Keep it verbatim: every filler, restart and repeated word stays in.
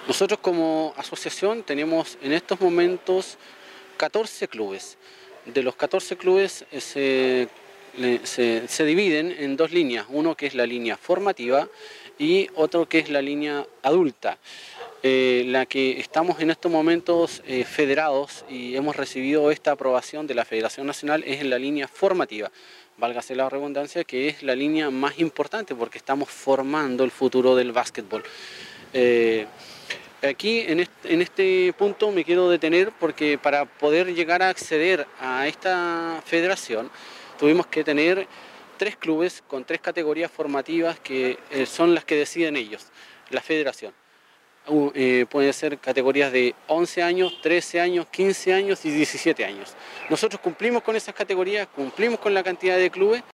Nosotros como asociación tenemos en estos momentos catorce clubes. De los catorce clubes eh, se, se, se dividen en dos líneas, uno que es la línea formativa y otro que es la línea adulta. Eh, la que estamos en estos momentos eh, federados y hemos recibido esta aprobación de la Federación Nacional es en la línea formativa, válgase la redundancia, que es la línea más importante porque estamos formando el futuro del básquetbol. Eh, Aquí en este, en este punto me quiero detener porque para poder llegar a acceder a esta federación tuvimos que tener tres clubes con tres categorías formativas que eh, son las que deciden ellos, la federación. Uh, eh, pueden ser categorías de once años, trece años, quince años y diecisiete años. Nosotros cumplimos con esas categorías, cumplimos con la cantidad de clubes.